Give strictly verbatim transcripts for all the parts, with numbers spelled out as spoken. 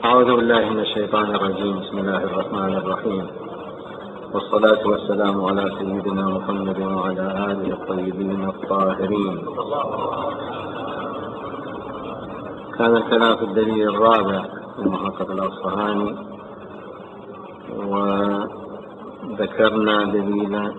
أعوذ بالله من الشيطان الرجيم. بسم الله الرحمن الرحيم، والصلاة والسلام على سيدنا محمد وعلى آله الطيبين الطاهرين. كان الكلام في الدليل الرابع للمحقق الأصفهاني، وذكرنا دليلا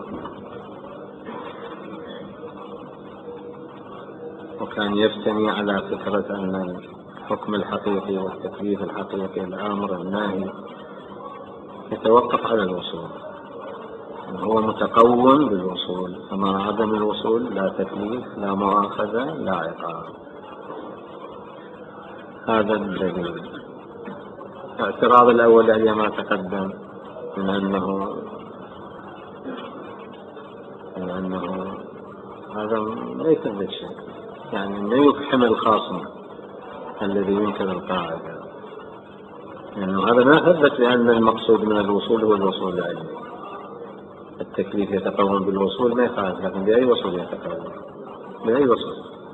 وكان يبتني على فكرة أن الحكم الحقيقي والتكليف الحقيقي الأمر الناهي يتوقف على الوصول، هو متقوم بالوصول، فمع عدم الوصول لا تكليف لا مؤاخذة لا عقاب. هذا الدليل. الاعتراض الأول على ما تقدم من أنه من أنه هذا ليس بالشيء، يعني أنه يفحم الخاصم الذي ينكر القاعدة، لأنه يعني هذا ما ثبت بأن المقصود من الوصول هو الوصول العلمي. التكليف يتقوم بالوصول ما يخالف، لكن بأي وصول يتقوم؟ بأي وصول؟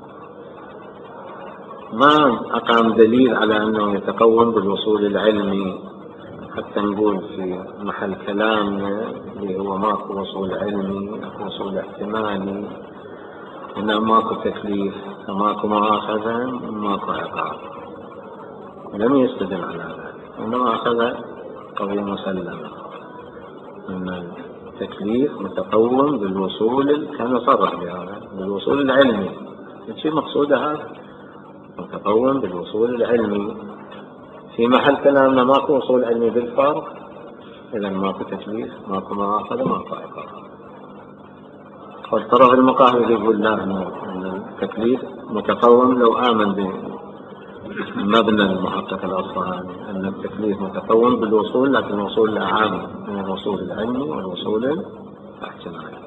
ما أقام دليل على أنه يتقوم بالوصول العلمي حتى نقول في محل كلامنا اللي هو ماكو وصول علمي، وصول احتمالي، إنه ماكو تكليف، ماكو مؤاخذة، ماكو عقاب. لم يستدل على ذلك، إنما أخذ قضية مسلمة أن التكليف متقوم بالوصول، كان يصرح بهذا، بالوصول العلمي. الشيء مقصود هذا متقوم بالوصول العلمي. في محل كلامنا ماكو وصول علمي بالفرق، إذا ماكو تكليف، ماكو مؤاخذة، ماكو عقاب. والطرف المقابل يقول لا، أن التكليف متقوم لو آمن بمبنى المحقق الأصفهاني أن التكليف متقوم بالوصول، لكن الوصول الأعام من الوصول العلمي والوصول الاحتمالي.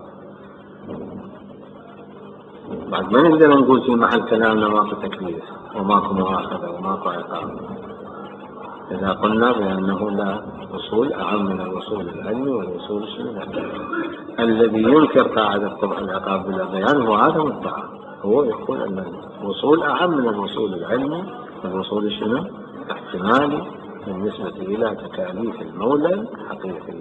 بعد ما نقدر نقول في محل كلامنا ماكو تكليف وماكو مؤاخذة وماكو عقاب إذا قلنا بأنه لا، وصول أعم من الوصول العلمي والوصول الشمالي. الذي ينكر قاعدة قبح العقاب بلا بيان هو هذا مدعى، هو يقول أن الوصول أعم من الوصول العلمي والوصول الشمالي احتمالي بالنسبة إلى تكاليف المولى الحقيقي،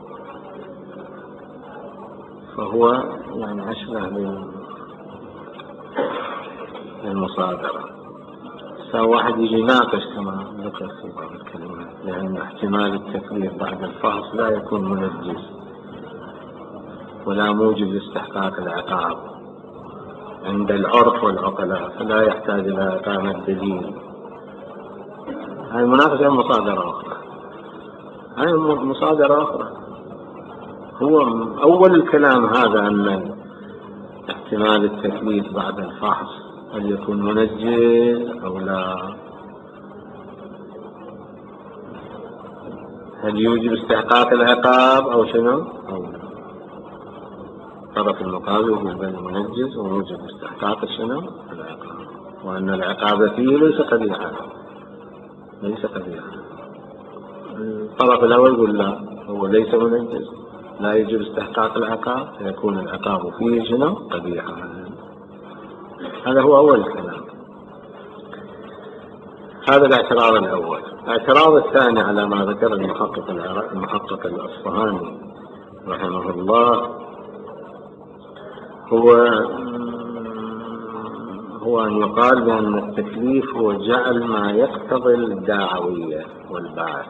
فهو يعني أشبه للمصادرة. فواحد يجي يناقش كما ذكر في بعض الكلمات لأن احتمال التكليف بعد الفحص لا يكون منجز ولا موجب لاستحقاق العقاب عند العرف والعقلاء، فلا يحتاج إلى إقامة دليل. هاي مناقشة مصادرة أخرى، هاي مصادرة أخرى. هو أول الكلام هذا أن احتمال التكليف بعد الفحص هل يكون منجز أو لا، هل يوجب استحقاق العقاب أو شنو أو لا. الطرف المقابل يقول بل منجز وموجب استحقاق شنو العقاب، وأن العقاب فيه ليس قبيحا ليس قبيحا. الطرف الأول يقول لا، هو ليس منجز، لا يجب استحقاق العقاب، فيكون العقاب فيه شنو قبيحا. هذا هو أول الكلام. هذا الاعتراض الأول. الاعتراض الثاني على ما ذكر المحقق المحقق الأصفهاني رحمه الله هو هو أن يقال بأن التكليف هو جعل ما يقتضي الدعوية والبعث،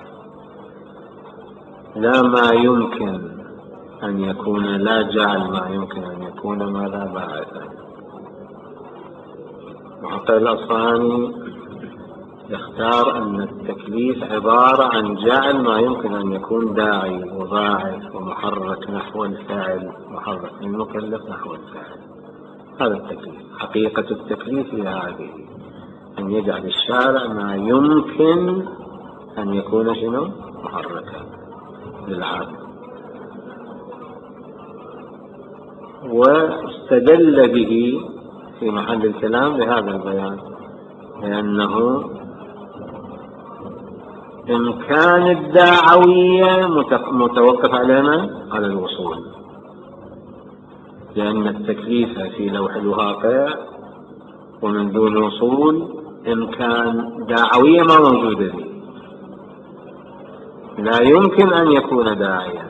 لا ما يمكن أن يكون، لا جعل ما يمكن أن يكون ماذا باعثا. المحقق الأصفهاني يختار أن التكليف عبارة عن جعل ما يمكن أن يكون داعي وباعث ومحرك نحو الفعل، محرك من المكلف نحو الفعل. هذا التكليف، حقيقة التكليف هي هذه، أن يجعل الشارع ما يمكن أن يكون شنو محركا للعبد. واستدل به في محل الكلام بهذا البيان، لأنه إمكان الدعوية متوقف علينا على الوصول، لأن التكليف في لوح الواقع ومن دون وصول إمكان دعوية ما موجودة به. لا يمكن أن يكون داعيا.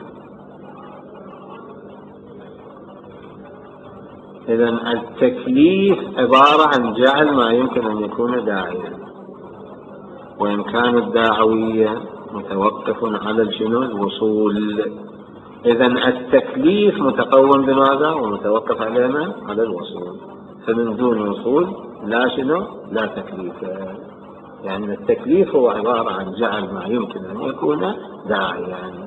إذن التكليف عبارة عن جعل ما يمكن أن يكون داعيا، وإن كان الداعوية متوقف على الشنو الوصول. إذن التكليف متقوم بماذا ومتوقف علينا على الوصول، فمن دون وصول لا شنو لا تكليف. يعني التكليف هو عبارة عن جعل ما يمكن أن يكون داعيا.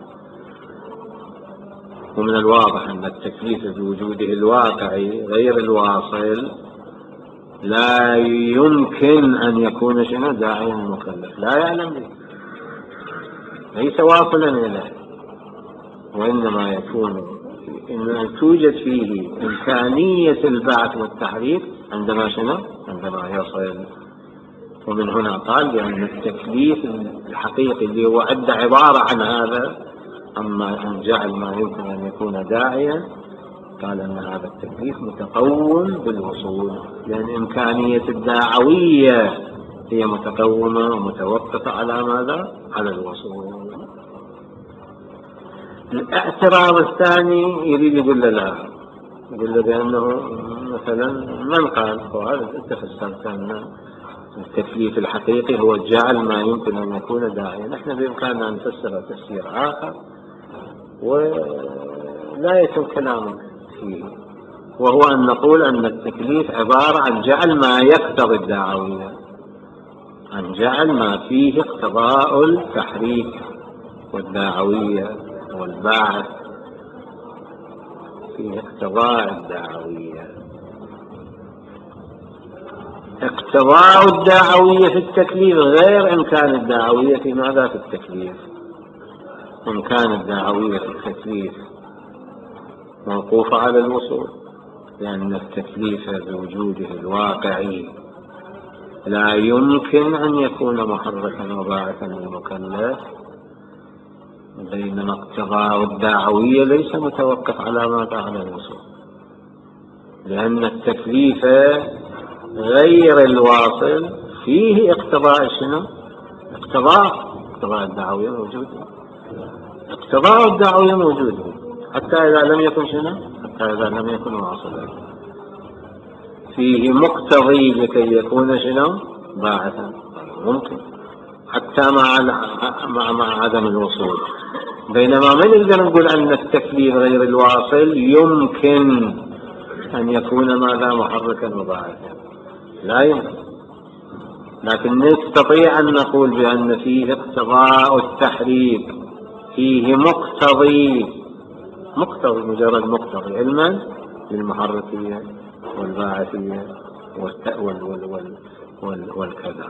ومن الواضح أن التكليف بوجوده الواقعي غير الواصل لا يمكن أن يكون شنو داعيا المكلف، لا يعلم به، ليس واصلا إليه، وإنما يكون إن توجد فيه إمكانية البعث والتحريك عندما شنو عندما يصل. ومن هنا قال بأن التكليف الحقيقي اللي هو عد عبارة عن هذا، أما أن جعل ما يمكن أن يكون داعيا، قال أن هذا التكليف متقوم بالوصول، لأن إمكانية الداعوية هي متقومة ومتوقفة على ماذا؟ على الوصول. الاعتراض الثاني يريد يقول له لا، يقول له بأنه مثلا من قال وهذا أنت فسرت أن التكليف الحقيقي هو جعل ما يمكن أن يكون داعيا. نحن بإمكاننا أن نفسر تفسير آخر ولا يتم كلامك فيه، وهو أن نقول أن التكليف عبارة عن جعل ما يقتضي الدعوية، عن جعل ما فيه اقتضاء التحريك والدعوية والبعث، فيه اقتضاء الدعوية. اقتضاء الدعوية في التكليف غير إمكان الدعوية في ماذا في التكليف. إمكان الدعوية في التكليف موقوف على الوصول، لأن التكليف بوجوده الواقعي لا يمكن أن يكون محركا وباعثا للمكلف، بينما اقتضاء الدعوية ليس متوقف على ماذا على الوصول، لأن التكليف غير الواصل فيه اقتضاء شنو اقتضاء اقتضاء الدعوية موجود، اقتضاء الدعوية موجود حتى إذا لم يكن شنو حتى إذا لم يكن واصلا، فيه مقتضي لكي يكون شنو باعثا ممكن حتى مع مع مع عدم الوصول. بينما ما نقدر نقول أن التكليف غير الواصل يمكن أن يكون ماذا محركا وباعثا، لا يمكن. لكن نستطيع أن نقول بأن فيه اقتضاء التحريك، فيه مقتضي مقتضي مجرد مقتضي علما للمحركية والباعثية والكذا.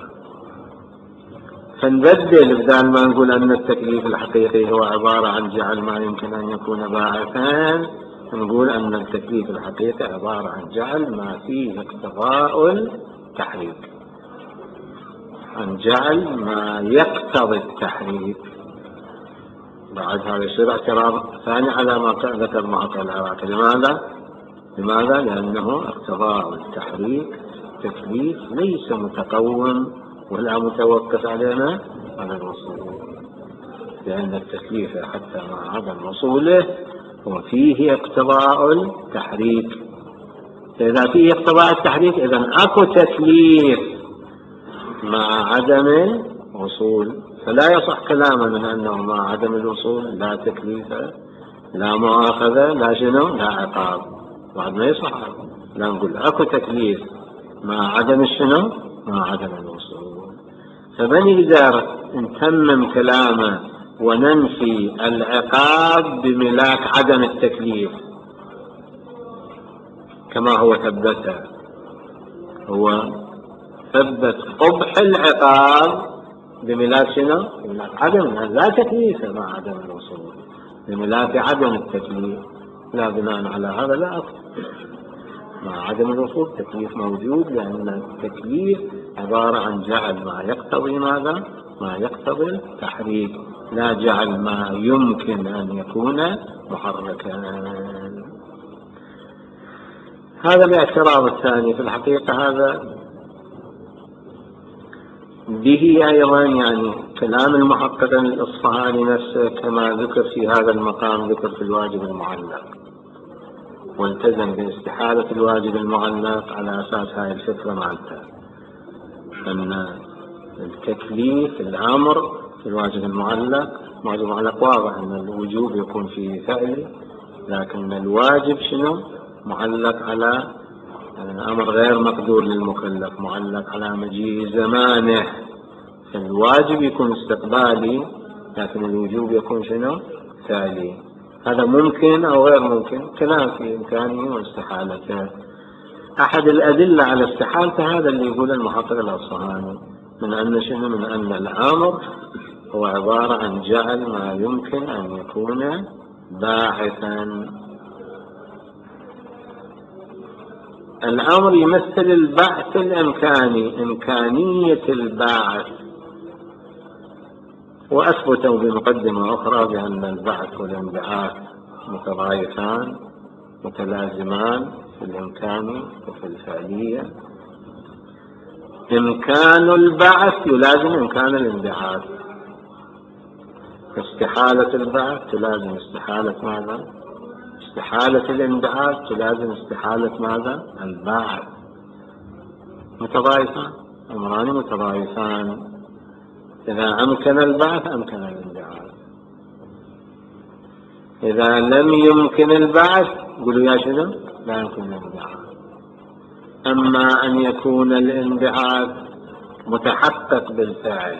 فنبدل بدل ما نقول أن التكليف الحقيقي هو عبارة عن جعل ما يمكن أن يكون باعثا، نقول أن التكليف الحقيقي عبارة عن جعل ما فيه اقتضاء التحريك، عن جعل ما يقتضي التحريك. بعد هذا يصير اعتراض ثاني على ما ذكر معطى العراقي. لماذا؟ لماذا؟ لأنه اقتضاء التحريك تكليف ليس متقوم ولا متوقف علينا على الوصول، لأن التكليف حتى مع عدم وصوله وفيه اقتضاء التحريك. فإذا فيه اقتضاء التحريك إذن أكو تكليف مع عدم الوصول، فلا يصح كلامنا أنه مع عدم الوصول لا تكليف لا مؤاخذة لا شنو لا عقاب. بعد ما يصح، لا نقول أكو تكليف مع عدم الشنو مع عدم الوصول. فمن يقدر نتمم كلامه وننفي العقاب بملاك عدم التكليف كما هو ثبته، هو ثبت قبح العقاب بملاك شنو بملاك عدم لا تكليف مع عدم الوصول، بملاك عدم التكليف. لا بناء على هذا لا أكثر مع عدم الوصول تكليف موجود، لأن التكليف عبارة عن جعل ما يقتضي ماذا ما يقتضي التحريك، لا جعل ما يمكن أن يكون محركا. هذا الاعتراض الثاني. في الحقيقة هذا به أيضا يعني كلام المحقق الإصفهاني نفسه كما ذكر في هذا المقام ذكر في الواجب المعلق، والتزم باستحالة الواجب المعلق على أساس هاي الفكرة معناتها أن التكليف الأمر في الواجب المعلق، الواجب المعلق واضح أن الوجوب يكون في فعل، لكن الواجب شنو؟ معلق على أمر غير مقدور للمكلف، معلق على مجيء زمانه. الواجب يكون استقبالي لكن الوجوب يكون شنو؟ فعلي. هذا ممكن أو غير ممكن، كلام في إمكانه واستحالته. أحد الأدلة على استحالته هذا اللي يقول المحقق الأصفهاني، من أن شنو؟ من أن الأمر هو عبارة عن جعل ما يمكن أن يكون باعثا. الأمر يمثل البعث الإمكاني، إمكانية البعث، وأثبتوا بمقدمة أخرى بأن البعث والانبعاث متضايفان متلازمان في الإمكان وفي الفعلية. إمكان البعث يلازم إمكان الانبعاث، استحالة البعث تلازم استحالة ماذا؟ استحالة الانبعاث تلازم استحالة ماذا؟ البعث. متضايفان، أمران متضايفان، إذا أمكن البعث أمكن الانبعاث، إذا لم يمكن البعث قولوا يا شنو؟ لا يمكن الانبعاث. أما أن يكون الانبعاث متحقق بالفعل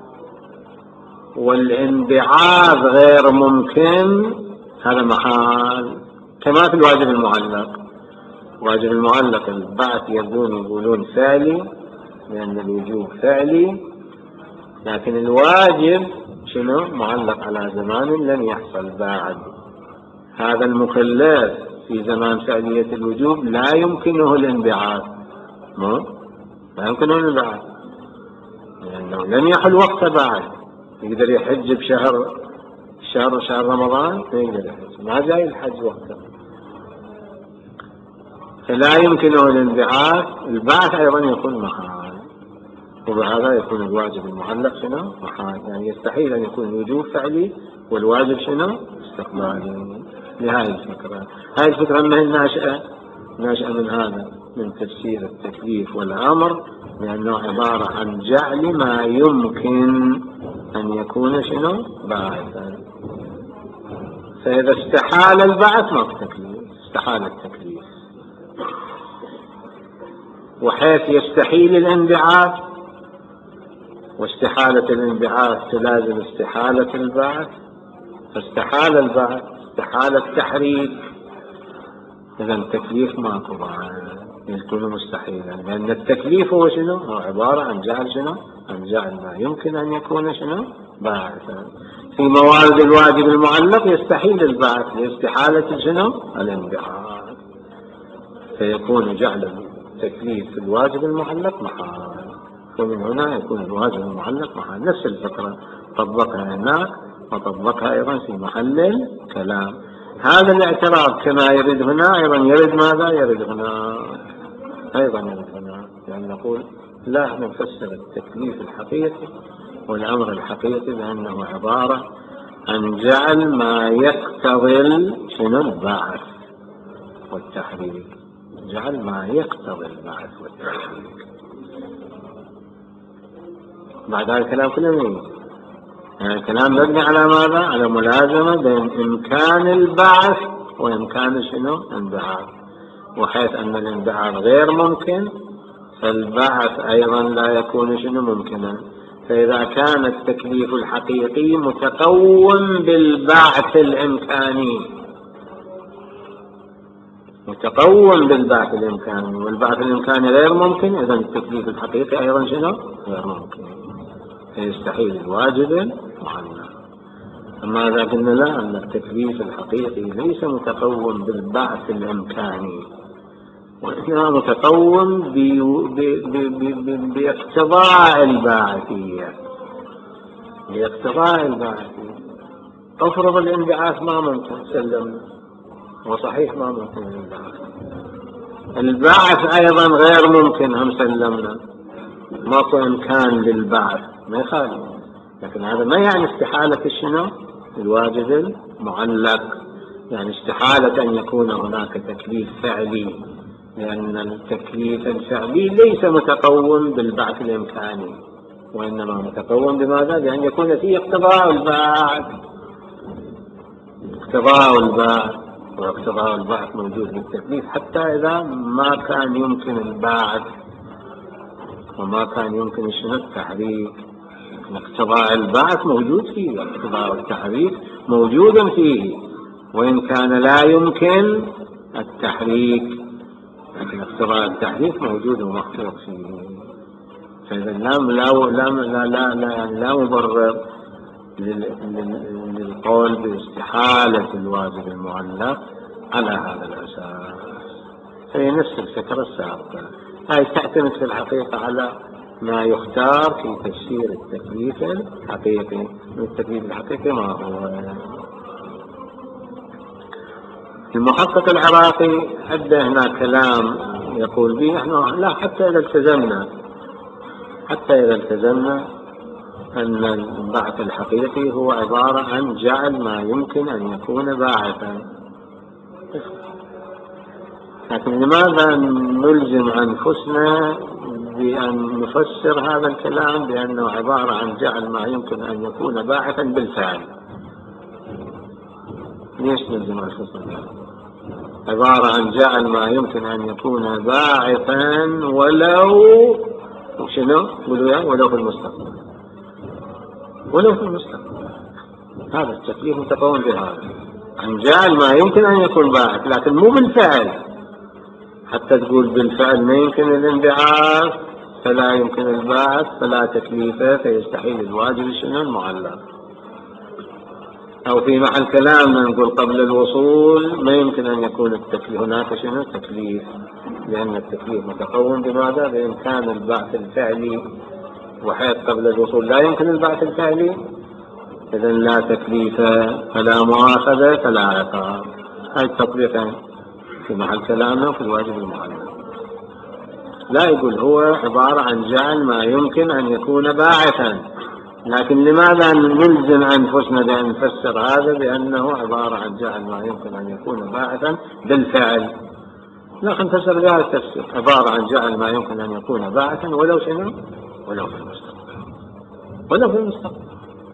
والانبعاث غير ممكن، هذا محال، كما في الواجب المعلق. الواجب المعلق البعث يبدون يقولون فعلي لأن الوجوب فعلي، لكن الواجب شنو؟ معلق على زمان لم يحصل بعد. هذا المكلف في زمان فعلية الوجوب لا يمكنه الانبعاث، لا يمكنه الانبعاث لأنه لم يحل وقت بعد. يقدر يحج بشهر شهر شهر رمضان؟ ما يقدر يحج، ما جاي الحج وقته، فلا يمكنه الانبعاث. البعث أيضا يكون محال، وبهذا يكون الواجب المعلق شنو؟ محال، يعني يستحيل أن يكون الوجوب فعلي والواجب شنو؟ استقبالي. لهذه الفكرة، هذه الفكرة أنها ناشئة ناشئة من هذا، من تفسير التكليف والأمر، لأنه عبارة عن جعل ما يمكن أن يكون شنو؟ باعثا. فإذا استحال البعث ما التكليف، استحال التكليف. وحيث يستحيل الانبعاث واستحالة الانبعاث تلازم استحالة البعث، فاستحال البعث استحال التحريك، إذا التكليف ماكو بعد، يكون مستحيلا، لأن التكليف هو شنو؟ هو عبارة عن جعل شنو؟ عن جعل ما يمكن أن يكون شنو؟ باعثا. في موارد الواجب المعلق يستحيل البعث لاستحالة شنو؟ الانبعاث، فيكون جعل التكليف في الواجب المعلق محال، ومن هنا يكون الواجب المعلق محال. نفس الفكرة طبقها هناك وطبقها أيضا في محل الكلام. هذا الاعتراض كما يرد هنا أيضا يرد ماذا؟ يرد هنا أيضا يرد هنا، يعني نقول لا نفسر التكليف الحقيقي والأمر الحقيقي بأنه عبارة عن جعل ما يقتضي شنو؟ البعث والتحريك، جعل ما يقتضي البعث والتحريك. بعد هذا الكلام كله مين؟ يعني الكلام مبني على ماذا؟ على ملازمة بين إمكان البعث وإمكان شنو؟ الانبعاث، وحيث أن الانبعاث غير ممكن فالبعث أيضا لا يكون شنو؟ ممكنا. فإذا كان التكليف الحقيقي متقوم بالبعث الإمكاني، متقوم بالبعث الإمكاني، والبعث الإمكاني غير ممكن، إذا التكليف الحقيقي أيضا شنو؟ غير ممكن، فيستحيل الواجب المعلق. أما إذا قلنا لا، أن التكليف الحقيقي ليس متقوم بالبعث الإمكاني، وإنما متقوم باقتضاء الباعثية، باقتضاء الباعثية. أفرض الانبعاث ما ممكن، سلمنا، وصحيح ما ممكن الانبعاث، البعث أيضا غير ممكن، هم سلمنا، ماكو إمكان للبعث ما يخالف، لكن هذا ما يعني استحالة شنو الواجب المعلق، يعني استحالة أن يكون هناك تكليف فعلي، لأن التكليف الفعلي ليس متقوم بالبعث الإمكاني، وإنما متقوم بماذا؟ بأن يكون فيه اقتضاء البعث. اقتضاء البعث واقتضاء البعث موجود بالتكليف حتى إذا ما كان يمكن البعث وما كان يمكن شنو التحريك. اقتضاء البعث موجود فيه، اقتضاء التحريك موجود فيه، وإن كان لا يمكن التحريك، لكن اقتضاء التحريك موجود ومخلوق فيه. فإذا لا لا لا لا لا, يعني لا مبرر للقول باستحالة الواجب المعلق على هذا الأساس. هي نفس الفكرة السابقة، هاي تعتمد في الحقيقة على ما يختار في تفسير التكليف الحقيقي. التكليف الحقيقي ما هو؟ المحقق العراقي أدى هنا كلام يقول به نحن لا، حتى إذا التزمنا حتى إذا التزمنا أن البعث الحقيقي هو عبارة عن جعل ما يمكن أن يكون باعثا، لكن لماذا نلزم أنفسنا بأن نفسر هذا الكلام بأنه عبارة عن جعل ما يمكن أن يكون باعثا بالفعل؟ ليش نلزم أنفسنا؟ عبارة عن جعل ما يمكن أن يكون باعثا ولو شنو؟ ولو في المستقبل، ولو في المستقبل. هذا التكليف متقوم بهذا، عن جعل ما يمكن أن يكون باعث لكن مو بالفعل. حتى تقول بالفعل ما يمكن الانبعاث فلا يمكن البعث فلا تكليفه فيستحيل الواجب شنو المعلق. أو في محل كلامنا نقول قبل الوصول ما يمكن أن يكون التكليف، هناك شنو تكليف، لأن التكليف متقوم بماذا؟ بإمكان البعث الفعلي، وحيث قبل الوصول لا يمكن البعث الفعلي إذن لا تكليف فلا مؤاخذة فلا عقاب. هاي التطبيقين في محل كلامنا وفي الواجب المعلق. لا يقول هو عبارة عن جعل ما يمكن أن يكون باعثا، لكن لماذا نلزم أنفسنا بأن نفسر هذا بأنه عبارة عن جعل ما يمكن أن يكون باعثا بالفعل؟ لا، نفسر بهذا التفسير، عبارة عن جعل ما يمكن أن يكون باعثا ولو شنو؟ ولو في المستقبل، ولو في المستقبل.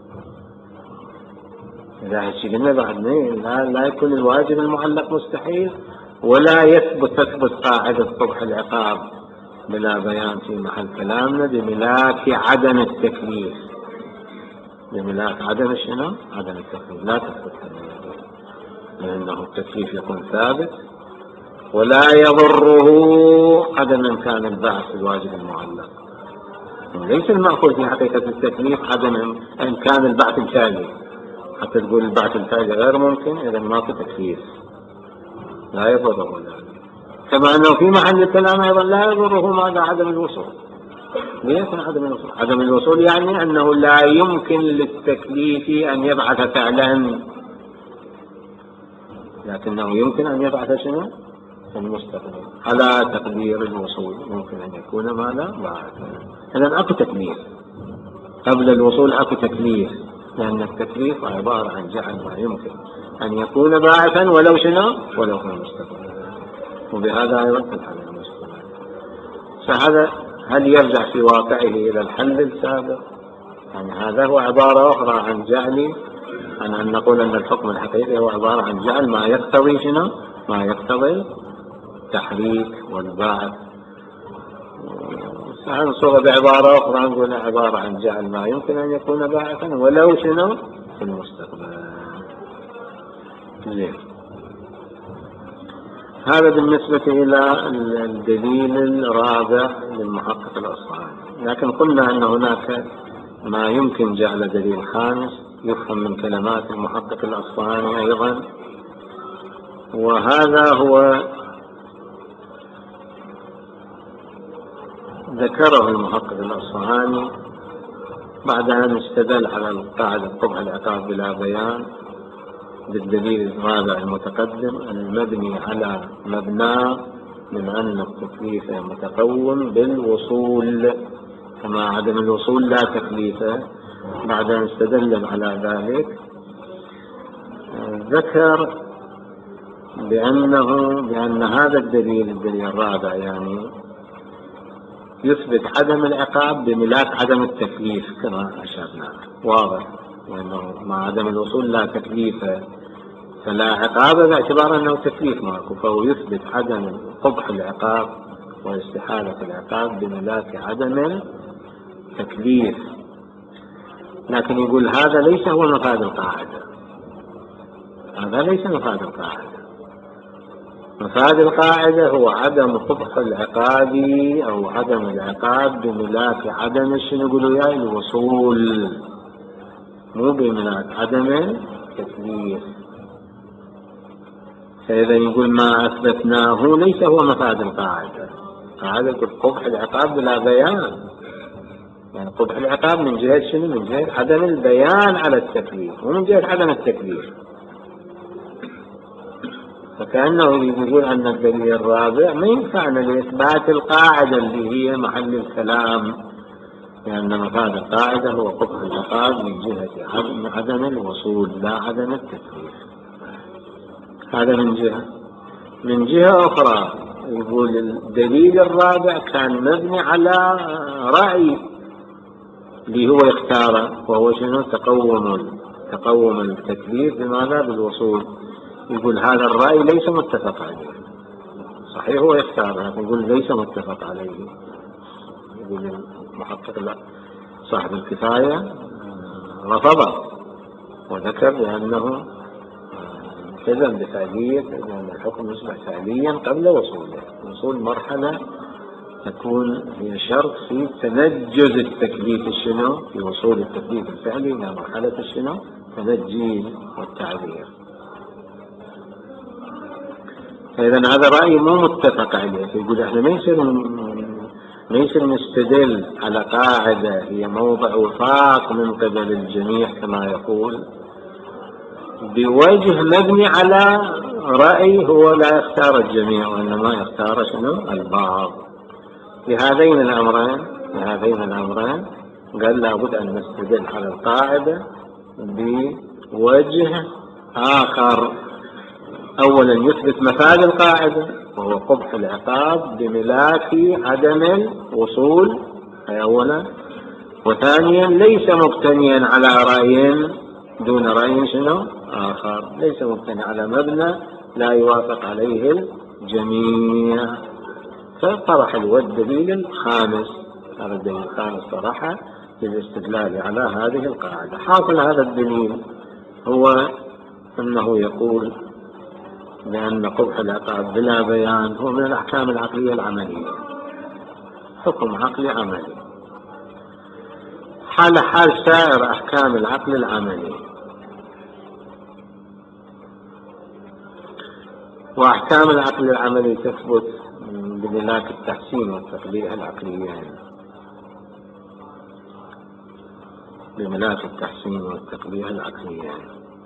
إذا هالشيء قلنا بعد لا, لا يكون الواجب المعلق مستحيل، ولا يثبت تثبت قاعدة قبح العقاب بلا بيان في محل كلامنا بملاك عدم التكليف، بملاك عدم شنو؟ عدم التكليف لا تثبت، لأنه التكليف يكون ثابت ولا يضره عدم إمكان البعث في الواجب المعلق. ليس المأخوذ في حقيقة التكليف عدم إمكان البعث الفعلي، حتى تقول البعث الفعلي غير ممكن إذا ماكو تكليف لا يضره ذلك. كما أنه في محل الكلام أيضا لا يضره ماذا؟ عدم الوصول. ليس عدم الوصول، عدم الوصول يعني أنه لا يمكن للتكليف أن يبعث فعلا، لكنه يمكن أن يبعث شنو؟ المستقبل على تقدير الوصول، ممكن أن يكون ماذا؟ باعثا. إذن أكو تكليف قبل الوصول، أكو تكليف، لأن التكليف عبارة عن جعل ما يمكن أن يكون باعثا ولو شنو؟ ولو في المستقبل. وبهذا أيضا في الحل المستقبل. فهذا هل يرجع في واقعه إلى الحل السابق؟ يعني هذا هو عبارة أخرى عن جعل، عن أن نقول أن الحكم الحقيقي هو عبارة عن جعل ما يقتضي شنو؟ ما يقتضي التحريك والبعث. فهنصوغ بعبارة أخرى نقول عبارة عن جعل ما يمكن أن يكون باعثا ولو شنو؟ في المستقبل. زين، هذا بالنسبة إلى الدليل الرابع للمحقق الأصفهاني. لكن قلنا أن هناك ما يمكن جعل دليل خامس يفهم من كلمات المحقق الأصفهاني أيضا، وهذا هو ذكره المحقق الأصفهاني بعد أن استدل على القاعدة قبح العقاب بلا بيان بالدليل الرابع المتقدم المبني على مبناه من أن التكليف متقوم بالوصول، كما عدم الوصول لا تكليفه. بعد أن استدل على ذلك ذكر بأنه بأن هذا الدليل الدليل الرابع يعني يثبت عدم العقاب بملاك عدم التكليف كما أشرنا. واضح لأنه مع عدم الوصول لا تكليف فلا عقاب باعتبار أنه تكليف ماكو، فهو يثبت عدم قبح العقاب واستحالة العقاب بملاك عدم التكليف. لكن يقول هذا ليس هو مفاد القاعدة، هذا ليس مفاد القاعدة. مفاد القاعدة هو عدم قبح العقاب أو عدم العقاب بملاك عدم شنو يقولوا يا الوصول، مو بملاك عدم التكليف. فإذا يقول ما أثبتناه ليس هو مفاد القاعدة. قاعدة قبح العقاب بلا بيان، يعني قبح العقاب من جهة شنو؟ من جهة عدم البيان على التكليف ومن جهة عدم التكليف. فكأنه يقول أن الدليل الرابع ما ينفعنا لإثبات القاعدة اللي هي محل الكلام، لأن مفاد القاعدة هو قبح العقاب من جهة عدم الوصول لا عدم التكليف. هذا من جهة. من جهة أخرى يقول الدليل الرابع كان مبني على رأي اللي هو يختاره، وهو شنو؟ تقوم تقوم التكليف بماذا؟ بالوصول. يقول هذا الرأي ليس متفق عليه. صحيح هو يختار لكن يقول ليس متفق عليه. يقول المحقق لا صاحب الكفاية رفضه وذكر بأنه التزم بفعلية أن الحكم يصبح فعليا قبل وصوله. وصول مرحلة تكون هي شرط في تنجز التكليف الشنو؟ في وصول التكليف الفعلي إلى مرحلة الشنو؟ تنجيز والتعبير. فإذا هذا رأي مو متفق عليه. يقول احنا ما يصير ما يصير نستدل على قاعدة هي موضع وفاق من قبل الجميع كما يقول بوجه مبني على رأي هو لا يختار الجميع وإنما يختار شنو؟ البعض. لهذين الأمرين لهذين الأمرين قال لابد أن نستدل على القاعدة بوجه آخر. أولا يثبت مفاد القاعدة وهو قبح العقاب بملاك عدم الوصول أي أولا، وثانيا ليس مبتنيا على رأي دون رأي شنو آخر، ليس مبتني على مبنى لا يوافق عليه الجميع. فطرح الدليل الخامس، هذا الدليل الخامس طرحه للاستدلال على هذه القاعدة. حاصل هذا الدليل هو أنه يقول بأن قبح العقاب بلا بيان هو من الأحكام العقلية العملية، حكم عقلي عملي حال حال سائر أحكام العقل العملي. وأحكام العقل العملي تثبت بملاك التحسين والتقبيح العقليين، بملاك التحسين والتقبيح العقليين.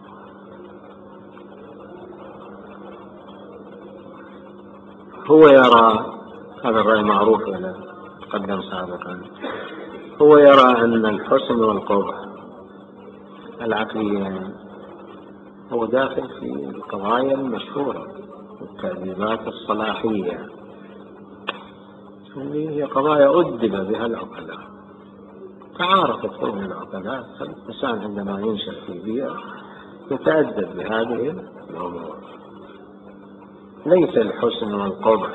هو يرى، هذا الرأي معروف ولا تقدم سابقا، هو يرى أن الحسن والقبح العقليين هو داخل في القضايا المشهورة والتأديبات الصلاحية اللي هي قضايا أدب بها العقلاء، تعارفت بين العقلاء. الإنسان عندما ينشأ في بيئة يتأدب بهذه الأمور. ليس الحسن والقبح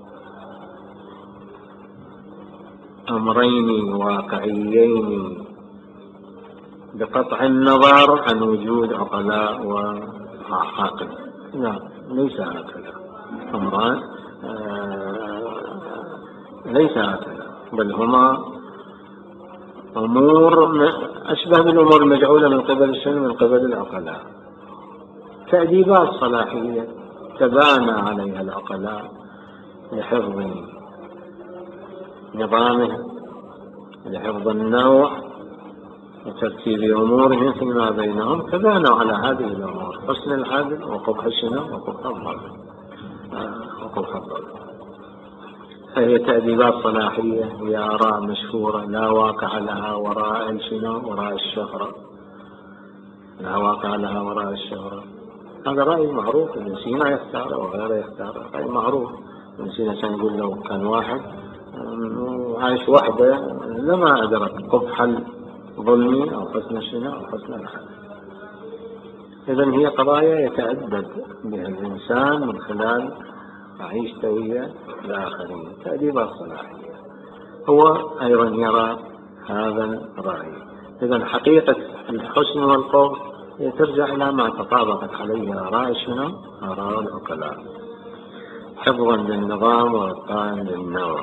أمرين واقعيين بقطع النظر عن وجود عقلاء وعاقل، لا ليس هكذا. أمران ليس هكذا، بل هما أمور أشبه بالأمور المجعولة من قبل الشنو؟ من قبل العقلاء، تأديبات صلاحية تبانى عليها العقلاء لحفظ نظامه، لحفظ النوع وترتيب أمورهم فيما بينهم، تبانوا على هذه الأمور: حسن العدل وقبح الشنو؟ وقبح الظلم. وقبح الظلم. فهي تأديبات صلاحية، هي آراء مشهورة لا واقع لها وراء شنو؟ وراء الشهرة، لا واقع لها وراء الشهرة. هذا رأي معروف، ابن سينا يختاره وغيره يختاره، رأي معروف. ابن سينا كان يقول لو كان واحد عايش وحده لما أدرك قبح الظلم أو حسن شنو أو حسن الحال. إذن هي قضايا يتأدب بها الإنسان من خلال عيشته ويا الآخرين، تأديبات صلاحية. هو أيضا يرى هذا الرأي. إذن حقيقة الحسن والقبح هي ترجع إلى ما تطابقت عليه آراء شنو؟ آراء العقلاء، حفظا للنظام وإبقاء للنوع.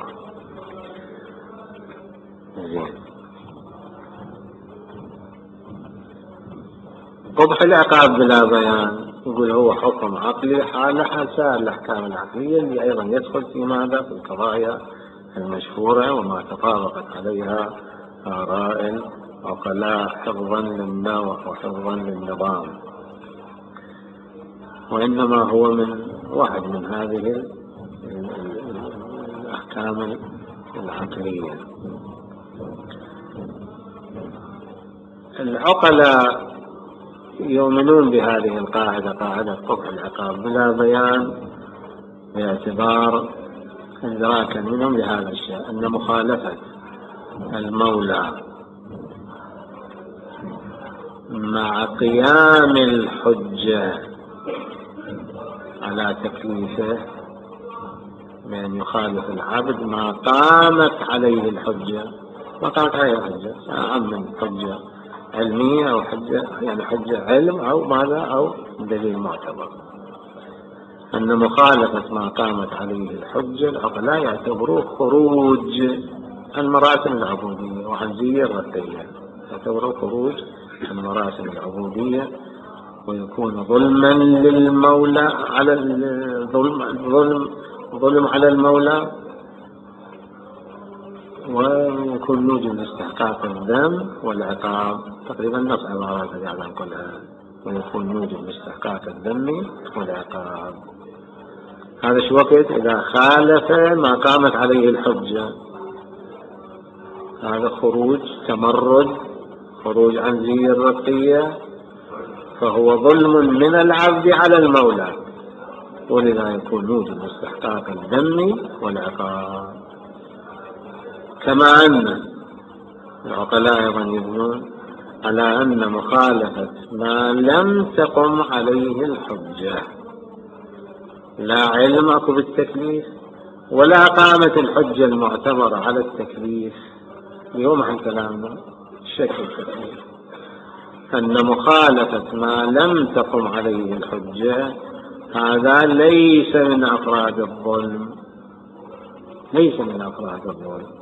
زين. قبح العقاب بلا بيان يقول هو حكم عقلي حال حساء الأحكام العقلية اللي أيضا يدخل في ماذا؟ في القضايا المشهورة وما تطابقت عليها آراء العقلاء حفظا للنوع وحفظا للنظام، وإنما هو من واحد من هذه الأحكام العقلية. العقلاء يؤمنون بهذه القاعدة، قاعدة قبح العقاب بلا بيان، باعتبار إدراكا منهم لهذا الشيء أن مخالفة المولى مع قيام الحجة على تكليفه بأن يخالف العبد ما قامت عليه الحجة، ما قامت عليه الحجة أعم من حجة علمية أو حجة يعني حجة علم أو ماذا أو دليل معتبر. أن مخالفة ما قامت عليه الحجة العقلاء يعتبروه خروج عن مراسم العبودية وعن زي الرقية، يعتبروه خروج عن مراسم العبودية، ويكون ظلما للمولى على الظلم ظلم ظلم على المولى، ويكون موجب لاستحقاق الذنب والعقاب. تقريبا نفس العبارات اللي على كلها، ويكون موجب لاستحقاق الذنب والعقاب. هذا شو وقت إذا خالف ما قامت عليه الحجة، هذا خروج تمرد، خروج عن زي الرقية، فهو ظلم من العبد على المولى، ولذا يكون موجب لاستحقاق الذنب والعقاب. كما أن العقلاء أيضا يبنون على أن مخالفة ما لم تقم عليه الحجة، لا علم أكو بالتكليف ولا قامت الحجة المعتبرة على التكليف، اليوم عن كلامنا شكل التكليف، أن مخالفة ما لم تقم عليه الحجة هذا ليس من أفراد الظلم، ليس من أفراد الظلم،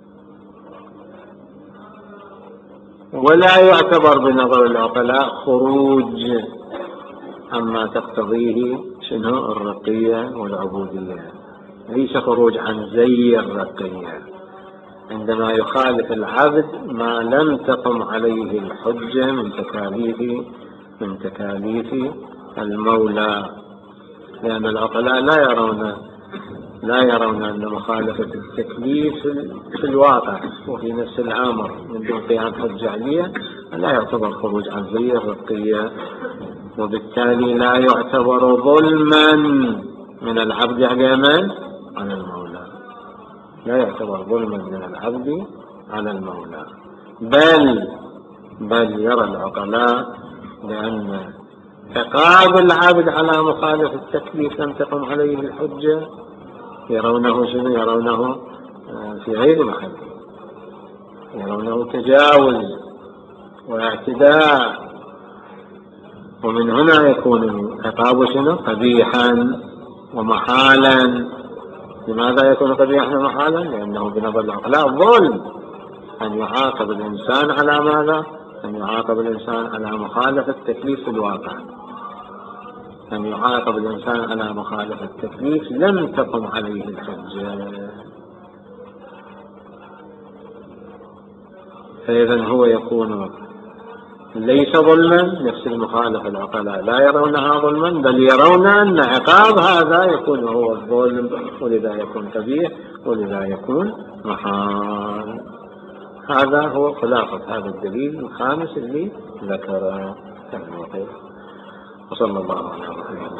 ولا يعتبر بنظر العقلاء خروج عما تقتضيه شنو الرقية والعبودية، ليس خروج عن زي الرقية. عندما يخالف العبد ما لم تقم عليه الحجة من تكاليف من تكاليف المولى، لأن العقلاء لا يرون لا يرون أن مخالفة التكليف في الواقع وفي نفس الأمر من دون قيام حجة عليه لا يعتبر خروج عن زي الرقية، وبالتالي لا يعتبر ظلما من العبد على من؟ على المولى، لا يعتبر ظلما من العبد على المولى. بل بل يرى العقلاء بأن عقاب العبد على مخالفة التكليف لم تقم عليه الحجة يرونه شنو؟ يرونه في غير محل، يرونه تجاوز واعتداء، ومن هنا يكون العقاب شنو؟ قبيحا ومحالا. لماذا يكون قبيحا ومحالا؟ لأنه بنظر العقلاء ظلم أن يعاقب الإنسان على ماذا؟ أن يعاقب الإنسان على مخالفة التكليف في الواقع، أن يعاقب الإنسان على مخالفة التكليف لم تقم عليه الحجة. فإذا هو يكون ليس ظلما، نفس المخالفة العقلاء لا يرونها ظلما، بل يرون أن عقاب هذا يكون هو الظلم، ولذا يكون قبيح، ولذا يكون محال. هذا هو خلاصة هذا الدليل الخامس اللي ذكره الموقف. وصلى الله على محمد.